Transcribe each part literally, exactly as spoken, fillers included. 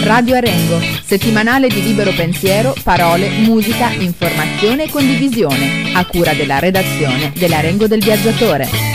Radio Arengo, settimanale di libero pensiero, parole, musica, informazione e condivisione, a cura della redazione dell'Arengo del Viaggiatore.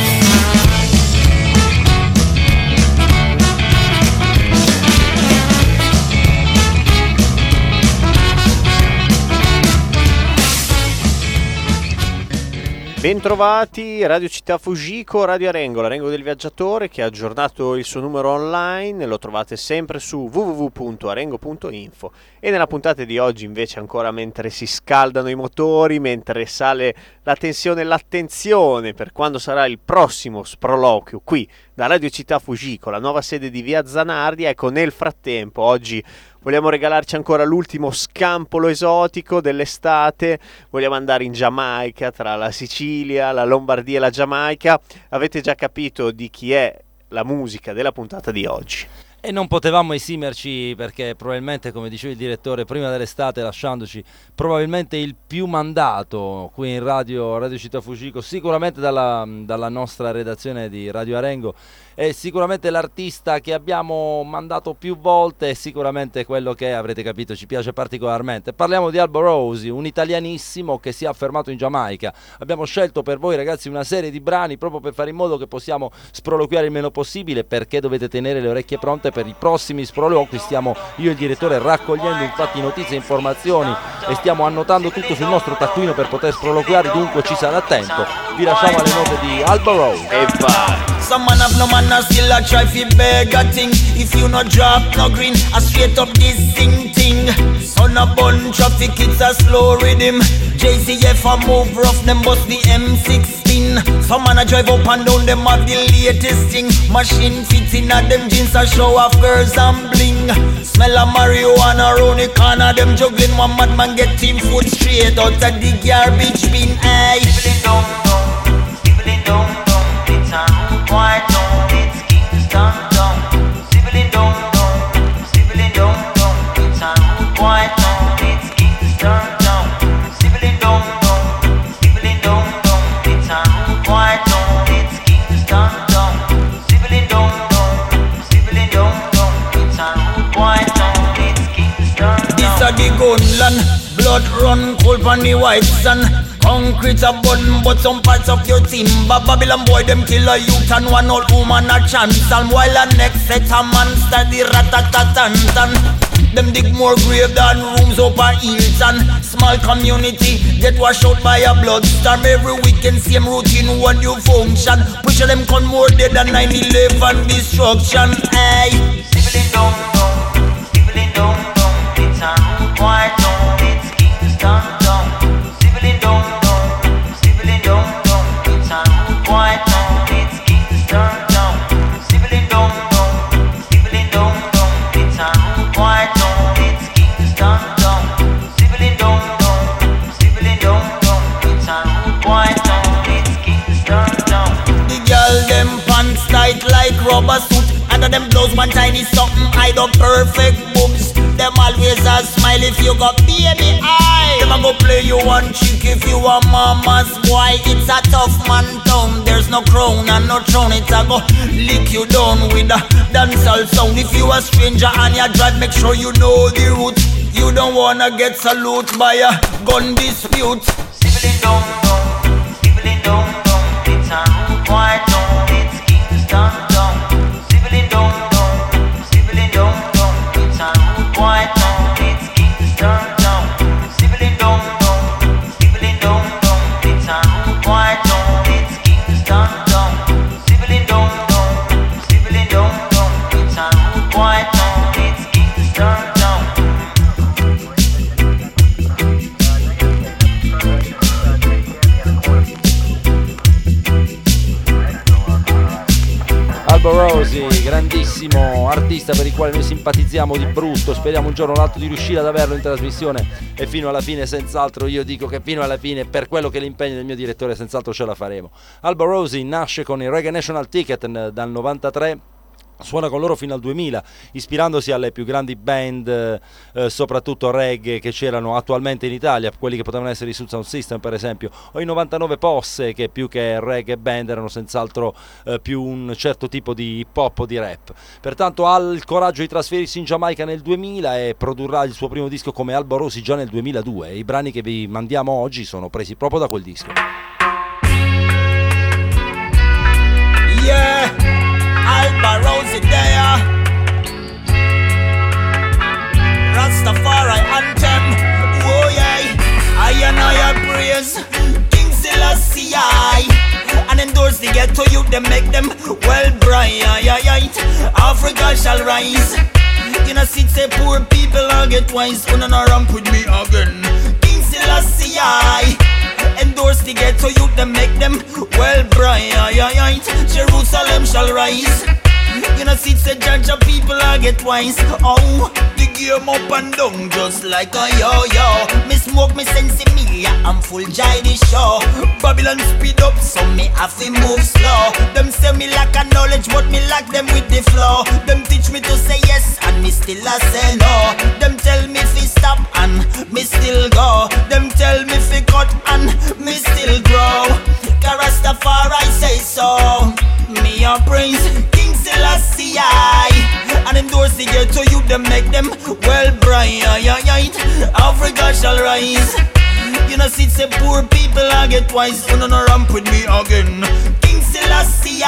Bentrovati, Radio Città Fujiko, Radio Arengo, l'Arengo del Viaggiatore che ha aggiornato il suo numero online, lo trovate sempre su w w w punto arengo punto info. E nella puntata di oggi invece, ancora mentre si scaldano i motori, mentre sale la tensione e l'attenzione per quando sarà il prossimo sproloquio qui da Radio Città Fujiko, la nuova sede di Via Zanardi, ecco, nel frattempo oggi vogliamo regalarci ancora l'ultimo scampolo esotico dell'estate, vogliamo andare in Giamaica, tra la Sicilia, la Lombardia e la Giamaica. Avete già capito di chi è la musica della puntata di oggi. E non potevamo esimerci perché probabilmente, come diceva il direttore, prima dell'estate, lasciandoci probabilmente il più mandato qui in Radio, Radio Città Fujiko, sicuramente dalla, dalla nostra redazione di Radio Arengo, è sicuramente l'artista che abbiamo mandato più volte e sicuramente quello che, avrete capito, ci piace particolarmente. Parliamo di Albo Rosie, un italianissimo che si è affermato in Giamaica. Abbiamo scelto per voi, ragazzi, una serie di brani proprio per fare in modo che possiamo sproloquiare il meno possibile, perché dovete tenere le orecchie pronte per i prossimi sproloqui. Stiamo, io e il direttore, raccogliendo infatti notizie e informazioni e stiamo annotando tutto sul nostro taccuino per poter sproloquiare, dunque ci sarà attento. Vi lasciamo alle note di Albo Rosie. E vai! Some man have no man a still a try fi beg a thing. If you no drop no green, a straight up this sing ting. Son a bun traffic, it's a slow rhythm. J C F a move rough, them bust the M sixteen. Some man a drive up and down, them have the latest thing. Machine fits in a them jeans a show off girls and bling. Smell a marijuana round the corner, them juggling. One madman get team food straight out of the garbage bin. Aye. Stibbling down down, stibbling down down. It's a rude boy town, it's Kingston town. Stibbling down down, stibbling down down. It's a rude boy town, it's Kingston town. Stibbling down down, stibbling down down. It's a rude boy town, it's Kingston town. Stibbling down down, stibbling down down. It's a rude boy town, it's Kingston town. This a the gunland, blood run cold on the white sun. Concrete a button, but some parts of your team. But Babylon boy, them kill a youth and one old woman a chance. And while the next set a man start the rat-a-tat-tan-tan. Them dig more grave than rooms up a Hilton. Small community get washed out by a blood storm. Every weekend same routine, one new function. Push them con more dead than nine eleven destruction. Hey, stibbling down down, stibbling down down. It's a rude boy town, it's Kingston town. Stibbling down down, stibbling down down. It's a rude boy town, it's Kingston town. Stibbling down down, stibbling down down. It's a rude boy town, it's Kingston town. Stibbling down down, stibbling down down. It's a rude boy town, it's Kingston town. The girl them pants tight like rubber suit. Under them blouse one tiny something hide up perfect boobs. Them always a smile if you got baby eye. Them a go play you one chick if you a mama's boy. It's a tough man town. There's no crown and no throne. It's a go lick you down with a dancehall sound. If you a stranger and you drive, make sure you know the route. You don't wanna get salute by a gun dispute. Stibbling down down, stibbling down down. It's a rude boy town, it's Kingston town. Stibbling down down, stibbling down down. It's a rude boy town, it's Kingston town. Stibbling down down, stibbling down down. It's a rude boy town, it's Kingston town. Stibbling down down, stibbling down down. It's a rude boy town, it's Kingston town. Albo Rosie, grandissimo artista per il quale noi simpatizziamo di brutto, speriamo un giorno o l'altro di riuscire ad averlo in trasmissione e fino alla fine, senz'altro io dico che fino alla fine, per quello che è l'impegno del mio direttore, senz'altro ce la faremo. Albo Rosie nasce con il Reggae National Ticket dal novantatré suona con loro fino al duemila, ispirandosi alle più grandi band, eh, soprattutto reggae, che c'erano attualmente in Italia, quelli che potevano essere i Sud Sound System per esempio, o i novantanove Posse, che più che reggae band erano senz'altro eh, più un certo tipo di hip hop o di rap. Pertanto ha il coraggio di trasferirsi in Giamaica nel duemila e produrrà il suo primo disco come Albo Rosi già nel duemiladue, e i brani che vi mandiamo oggi sono presi proprio da quel disco. Yeah, Alba Rosie there, Rastafari anthem. Oh yeah, I and I praise King Selassie and endorse the ghetto youth, them make them well bright. Africa shall rise. You know, see say poor people all get wise. Wanna no ramp with me again. King Selassie endorse the ghetto youth, them make them well bright. Jerusalem shall rise. You know, see say judge of people I get wise. Oh, the game up and down just like a yo-yo. Me smoke me sense me, I'm full jai the show. Babylon speed up, so me have to move slow. Them say me lack a knowledge, but me lack them with the flow. Them teach me to say yes, and me still a say no. Them tell me fi stop, and me still go. Them tell me fi cut, and me still grow. Rastafari say so. Me a praise King Selassie and endorse the ghetto youth, them make them well bright. Africa shall rise. You know, see say poor people I get wise. You know, no ramp with me again. King Selassie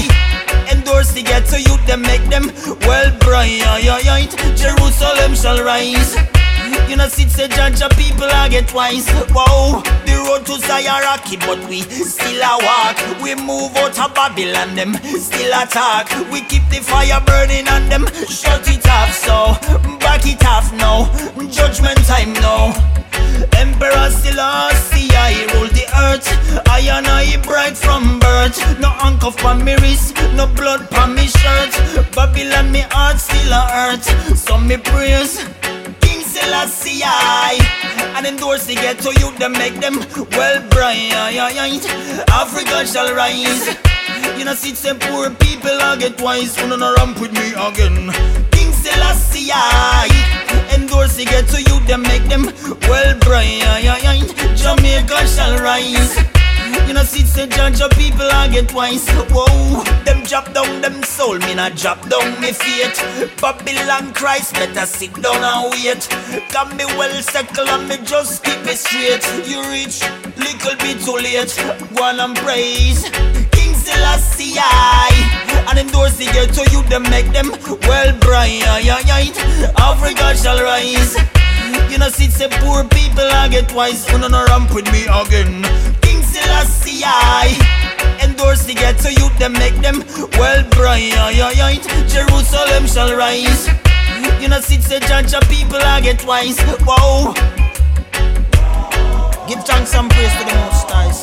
endorse the ghetto youth, them make them well bright. Jerusalem shall rise. You know, sit say judge of people I get wise. Wow, the road to Zion rocky, but we still a walk. We move out of Babylon, them still attack. We keep the fire burning on them, shut it off. So, back it off now, judgment time now. Emperor Selassie, I rule the earth. I and I bright from birth. No handcuff on me wrist, no blood on me shirt. Babylon me heart still a hurt. So me praise King Selassie and endorse the ghetto youth, them make them well bright. Africa shall rise. You know, see some poor people I get wise. You know, no ramp with me again. King Selassie endorse the ghetto youth, them make them well bright. Jamaica shall rise. You know, see say judge of people I get wise. Whoa, them drop down them soul, me not drop down me faith. Babylon Christ, better sit down and wait. Got me well settled and me just keep it straight. You reach, little bit too late. Go on and praise King Selassie and endorse the ghetto youth, them make them well bright. Africa shall rise. You know, see say poor people I get wise. You know, no ramp with me again. King Selassie endorse the ghetto youth, them make them well bright. Jerusalem shall rise. You know, see say judge of people I get wise. Wow. Give thanks and praise to the Most High.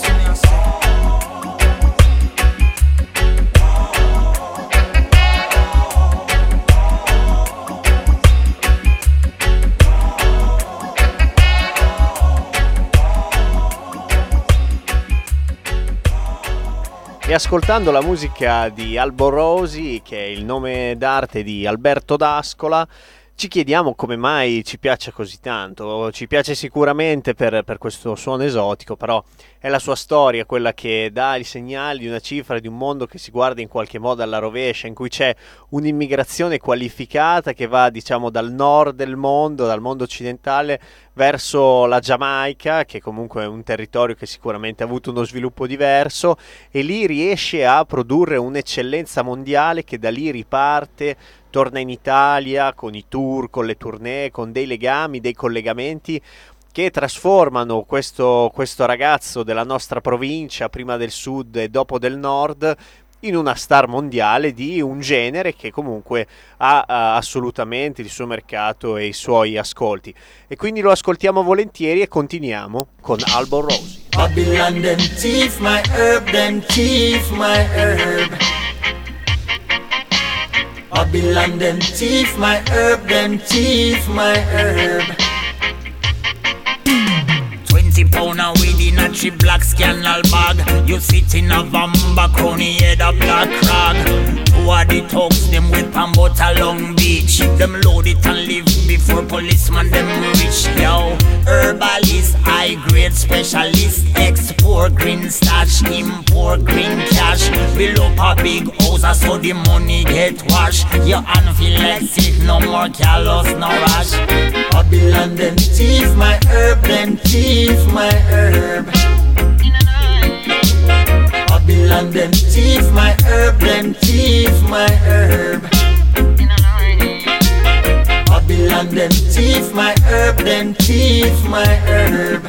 E ascoltando la musica di Albo Rosi, che è il nome d'arte di Alberto D'Ascola, ci chiediamo come mai ci piace così tanto. Ci piace sicuramente per, per questo suono esotico, però è la sua storia quella che dà i segnali di una cifra, di un mondo che si guarda in qualche modo alla rovescia, in cui c'è un'immigrazione qualificata che va, diciamo, dal nord del mondo, dal mondo occidentale, verso la Giamaica, che comunque è un territorio che sicuramente ha avuto uno sviluppo diverso, e lì riesce a produrre un'eccellenza mondiale che da lì riparte, torna in Italia con i tour, con le tournée, con dei legami, dei collegamenti che trasformano questo, questo ragazzo della nostra provincia, prima del sud e dopo del nord, in una star mondiale di un genere che comunque ha, ha assolutamente il suo mercato e i suoi ascolti. E quindi lo ascoltiamo volentieri e continuiamo con Albo Rosi. Babylon them thief my herb, them thief my herb. Babylon them thief my herb, them thief my herb. Twenty pound a weed in a cheap black scannel bag. You sit in a vamba crony head a black rag. Two Who are the thugs, them with pan but a Long Beach. Them load it and live before policeman them reach. Yo, herbalist, high grade specialist, export green stash, import green cash. Build up a big house so the money get washed. Your hand feel like sick, no more callous, no rush. Babylon them thief my herb, them thief my herb. Babylon them thief my herb, them thief my herb. Babylon them thief my herb, them thief my herb.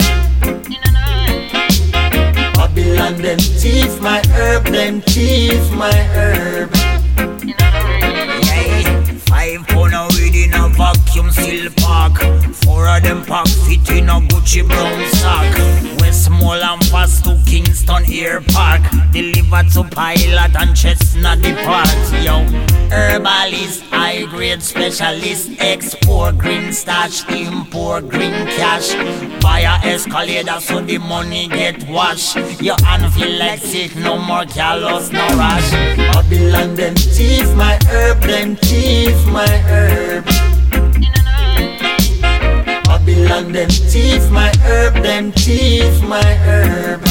Babylon them thief my herb, them thief my herb. Yeah, five pound of weed in a vacuum seal pack. Four of them pack fit in a Gucci brown sack. Westmoreland and pass to Kingston Air Park. Deliver to Pilot and Chestnut Depart. Yo, herbalist, high grade specialist, export green stash, import green cash. Buy a escalator so the money get washed. Your hand feel like sick, no more callous, no rush. Babylon them thief my herb, them thief my herb. Babylon them thief my herb, them thief my herb.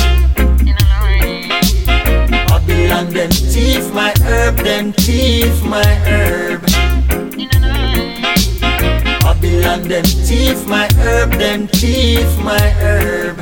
Babylon them thief my herb, them thief my herb. Babylon them thief my herb, them thief my herb.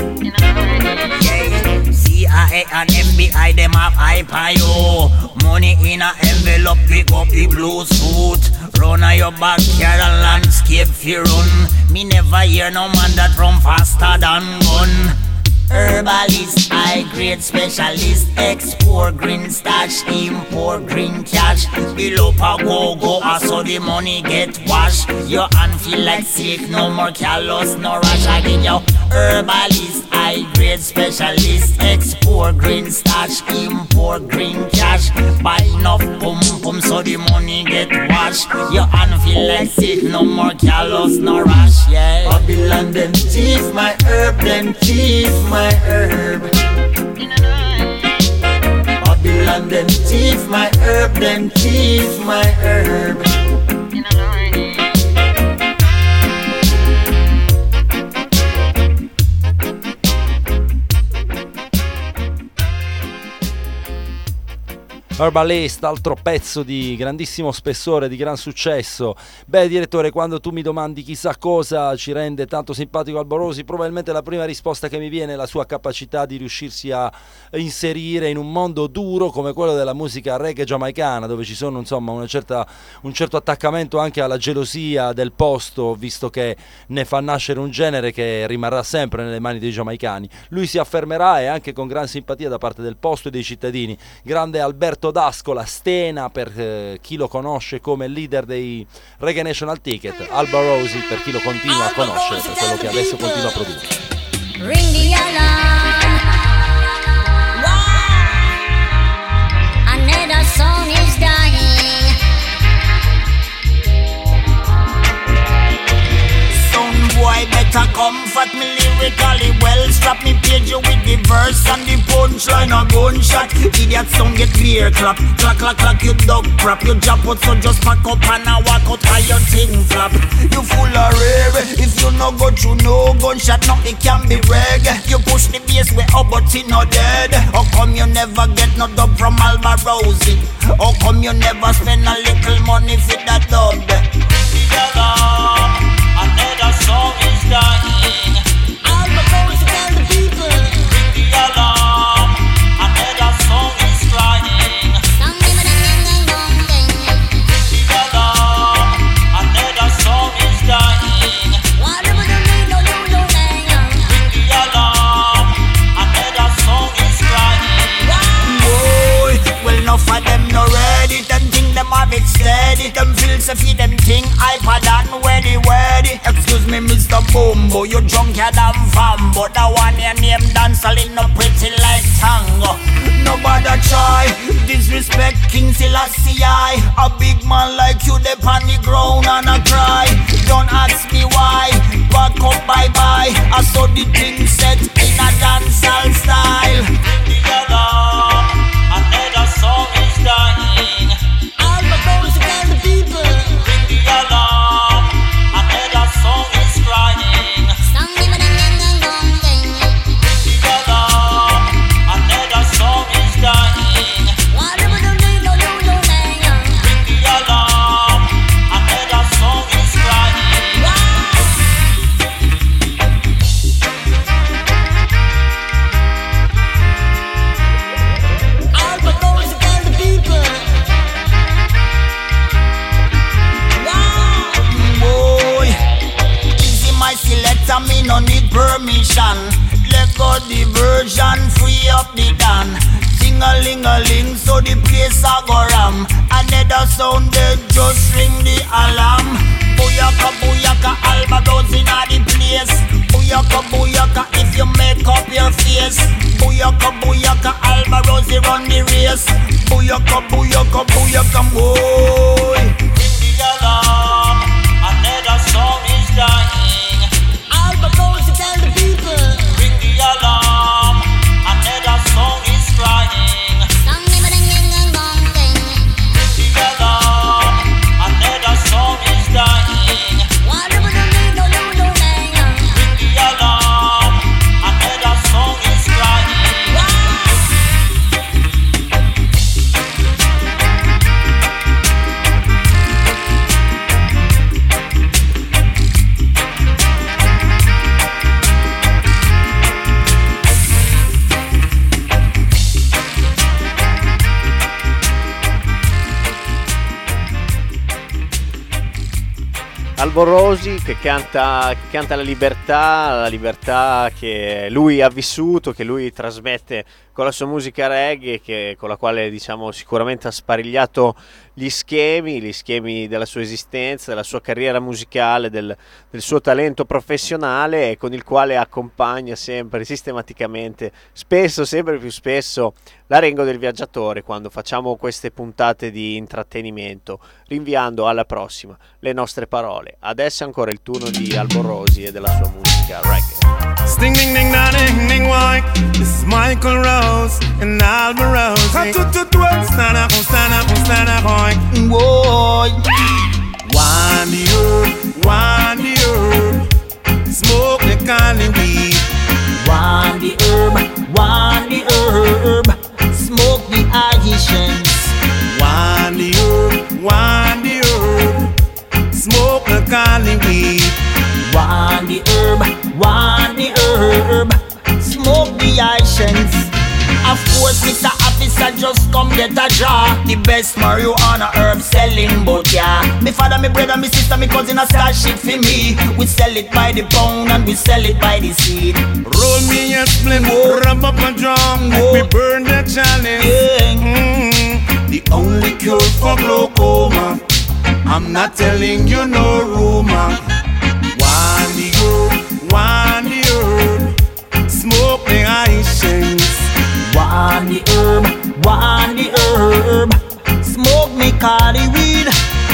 Yeah, C I A and M B I them have hype on you. Money in a envelope, pick up the blue suit. Run on your backyard and landscape fi run. Me never hear no man that run faster than gun. Herbalist, high grade specialist, export green stash, import green cash. Below a go go, so the money get washed. Your hand feel like sick, no more callous, no rush. Again, yo, herbalist, high grade specialist, export green stash, import green cash. Buy enough pum pum so the money get washed. Your hand feel like sick, no more callous, no rush. Yeah, Babylon them thief my herb, them thief my herb. Babylon them thief my herb, them thief my herb. Herbalist, altro pezzo di grandissimo spessore, di gran successo. Beh, direttore, quando tu mi domandi chissà cosa ci rende tanto simpatico Alborosi, probabilmente la prima risposta che mi viene è la sua capacità di riuscirsi a inserire in un mondo duro come quello della musica reggae giamaicana, dove ci sono insomma una certa, un certo attaccamento anche alla gelosia del posto, visto che ne fa nascere un genere che rimarrà sempre nelle mani dei giamaicani. Lui si affermerà, e anche con gran simpatia da parte del posto e dei cittadini. Grande Alberto D'Ascola, Stena per eh, chi lo conosce come leader dei Reggae National Ticket, Alborosi per chi lo continua a conoscere per quello che adesso continua a produrre. Ring the alarm. Wow. Another song is dying. Some boy better comfort me lyrically well. Strap me page you with the verse and the punchline a gunshot. Idiot sound get clear clap. Clack clack clack you dog crap. You jump out so just pack up and a walk out how your thing flap. You full of rare. If you no go through no gunshot, nothing can be reg. You push the bass way up but it not dead. How come you never get no dub from Alborosi? How come you never spend a little money for that dub? The alarm, another song is dying. Alborosi tell the people. Ring the alarm, another song is crying. Some people don't know long thing. Ring the alarm, another song is dying. What do we do no no no thing? Ring the alarm, another song is crying. Wow. Boy, well enough of them no ready. Them think them have it steady. Them feel so feed them thing iPad and ready ready. Excuse me Mister Bombo, you drunker than Fambo. The one your name dancing no pretty like tango. Nobody try disrespect King Selassie. A big man like you they on the ground and a cry. Don't ask me why. Back up bye bye. I saw the thing set in a dancehall style. Ring the alarm, another song is dying. ring, so the place a go ram. Another sound they just ring the alarm. Booyaka, booyaka, Alba Rose inna the place. Booyaka, booyaka, if you make up your face. Booyaka, booyaka, Alba Rose run the race. Booyaka, booyaka, booyaka, boy. Ring the alarm, another song is dying. Alba Rose tell the people. Ring the alarm, another song is crying. Song me ding ding ding dong ding. Ring the alarm, another song is dying. Whatever the need, no no no ding. Ring the alarm, another song is crying. Wow. Albo Rosi che canta, che canta la libertà, la libertà che lui ha vissuto, che lui trasmette con la sua musica reggae, che, con la quale diciamo sicuramente ha sparigliato gli schemi, gli schemi della sua esistenza, della sua carriera musicale, del, del suo talento professionale, e con il quale accompagna sempre, sistematicamente, spesso, sempre più spesso, l'Arengo del Viaggiatore quando facciamo queste puntate di intrattenimento, rinviando alla prossima le nostre parole. Adesso è ancora il turno di Albo Rosi e della sua musica reggae. Sting ding ding da ding ding why. This is Michael Rose and Albo Rose. Stand up, stand up, stand up, boy. Boy, Wind the herb, wind the herb. Smoke the cali weed. wind the herb, wind the herb. Smoke the Haitians. Wind the herb, wind the herb. Smoke the cali weed. Wind the herb, wind the herb. Smoke the Haitians. Of course, Mister Officer just come get a jar. The best marijuana herb selling, but yeah. Me father, me brother, me sister, me cousin a start shit for me. We sell it by the pound and we sell it by the seed. Roll me a split, Whoa. rub up a drum. Whoa. We burn the chalice. Yeah. Mm, the only cure for glaucoma. I'm not telling you no rumor. Wind the herb, wind the herb. Smoke the Haitians. Wind the herb, wind the herb. Smoke me cali weed.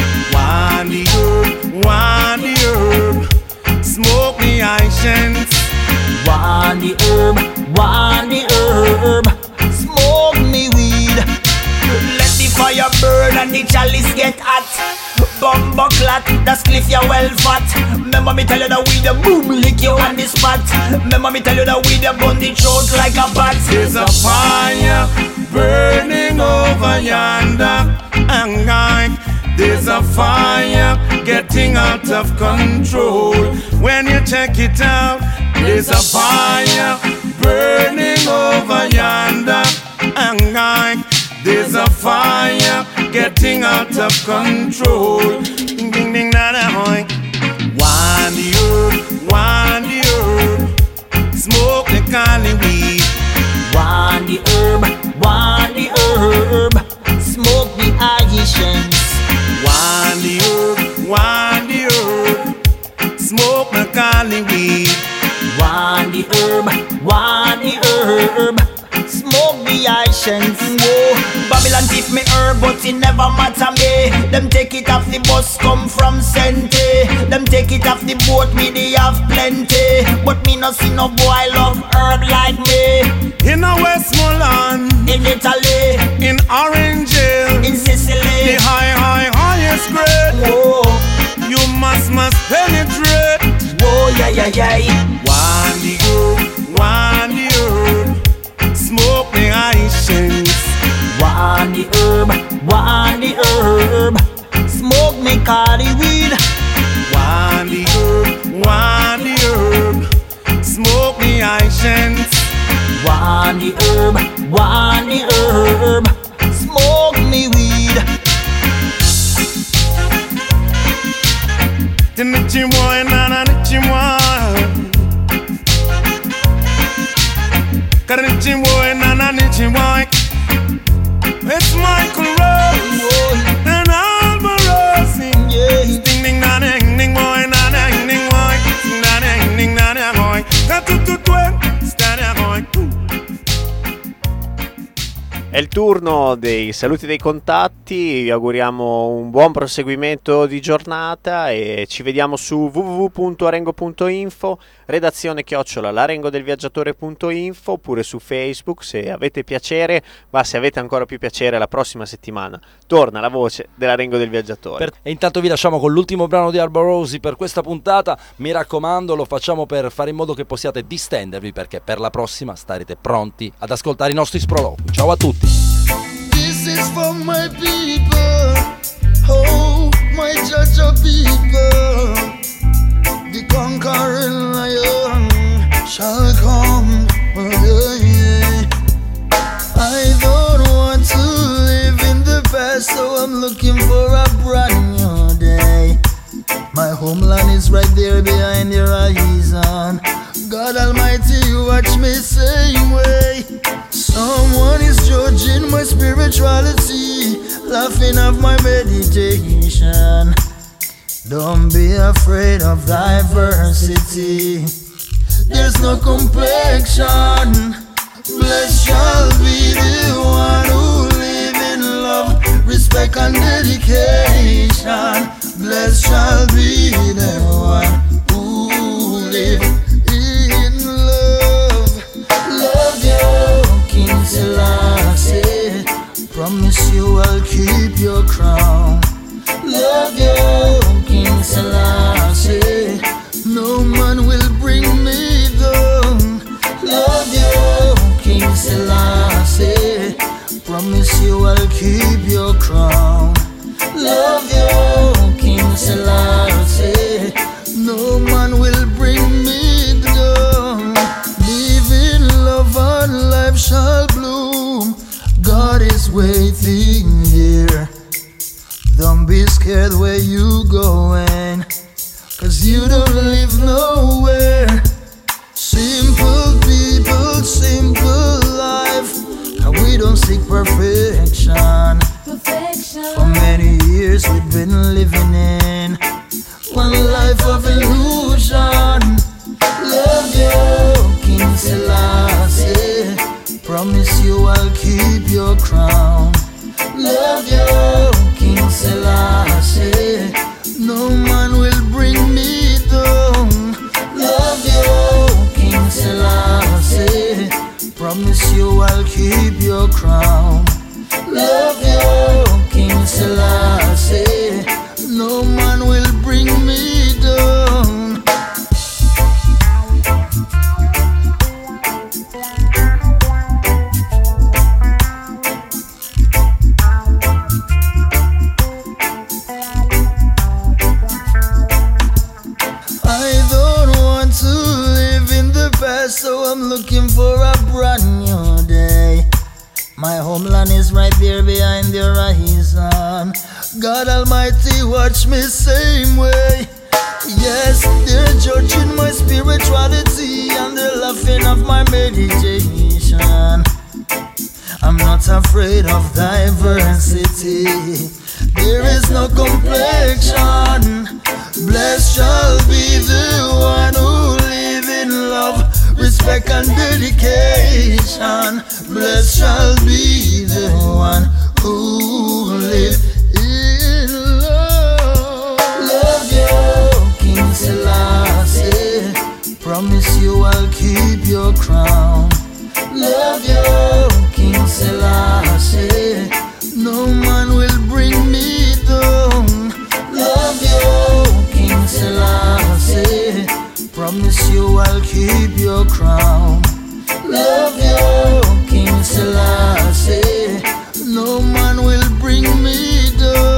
Wind the herb, wind the herb. Smoke the Haitians. Wind the herb, wind the herb. Smoke me weed. Let the fire burn and the chalice get hot. Bumbo clat, that's cliff you well fat. Remember me tell you that we the boom lick you on the spot. Remember me tell you that we the bun the throat like a bat. There's a fire burning over yonder, and like there's a fire getting out of control. When you check it out, there's a fire burning over yonder, and like there's a fire getting out of control. Ding ding ding da da hoy. Wind the herb, wind the herb. Smoke the cali weed. Wind the herb, wind the herb. Smoke the Haitians. Wind the herb, wind the herb. Smoke the cali weed. Wind the herb, wind the herb. Smoke the Haitians. Whoa, Babylon give me herb, but it never matter me. Them take it off the bus, come from Sente. Them take it off the boat, me they have plenty. But me no see no boy love herb like me. In a Westmoreland, In Italy, in Orange Hill, in Sicily. the high, high, highest grade. Whoa, You must, must penetrate. whoa, yeah, yeah, yeah. Wind the herb, wind the herb. Smoke the Haitians. Wind the herb, wind the herb. Smoke me cali weed. Wind the herb, wind the herb. Smoke the Haitians. Wind the herb, wind the herb. Smoke me weed. Tinichi boy, nana nichi boy. Karichi boy, nana nichi boy. turno dei saluti e dei contatti. Vi auguriamo un buon proseguimento di giornata e ci vediamo su w w w punto arengo punto info, redazione chiocciola larengodelviaggiatore punto info, oppure su Facebook se avete piacere, ma se avete ancora più piacere la prossima settimana torna la voce dell'Arengo del Viaggiatore. Per... E intanto vi lasciamo con l'ultimo brano di Arborosi per questa puntata. Mi raccomando, lo facciamo per fare in modo che possiate distendervi, perché per la prossima starete pronti ad ascoltare i nostri sproloqui. Ciao a tutti. This is for my people, oh my judge of people, the conquering lion shall come, oh, yeah, yeah. I don't want to live in the past, so I'm looking for a brand new day. My homeland is right there behind the horizon. God Almighty, watch me same way. Someone is judging my spirituality, laughing at my meditation. Don't be afraid of diversity. There's no complexion. Blessed shall be the one who live in love, respect and dedication. Blessed shall be the one who live in love. Love you, King Selassie. Promise you I'll keep your crown. Love you, King Selassie. No man will bring me down. Love you, King Selassie. Promise you I'll keep your crown. Love you, King Selassie. No man will bring me down. Live in love and life shall bloom. God is waiting here. Don't be scared where you going, cause you don't live nowhere. Simple people, simple life, and we don't seek perfection. Perfection. For many years we've been living in one life of illusion. Love you, King Selassie. Promise you I'll keep your crown. Love you, King Selassie. No man will bring me down. Love you, King Selassie. Promise you I'll keep your crown. Love you, King Selassie. No man will bring me down. I don't want to live in the past, so I'm looking for a brand new day. My homeland is right there behind the horizon. God Almighty, watch me same way. Yes, they're judging my spirituality and they're laughing at my meditation. I'm not afraid of diversity. There is no complexion. Blessed shall be the one who live in love, respect and dedication. Blessed shall be the one who live in love. Love you, King Selassie. Promise you I'll keep your crown. Love you, King Selassie. No man will bring me down. Love you, King Selassie. Promise you I'll keep your crown. Love you, King Selassie. No man will bring me down.